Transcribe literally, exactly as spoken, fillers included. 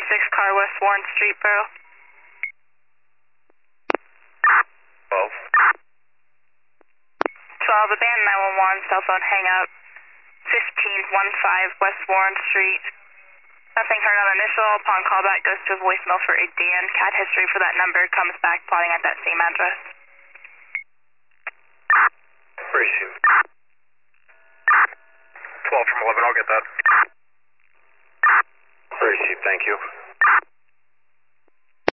six car West Warren Street, bro. twelve. twelve, abandoned nine one one, cell phone hangout. fifteen fifteen West Warren Street. Nothing heard on initial. Upon callback goes to a voicemail for a Dan. Cat history for that number comes back plotting at that same address. Received. twelve from eleven, I'll get that. Received, thank you.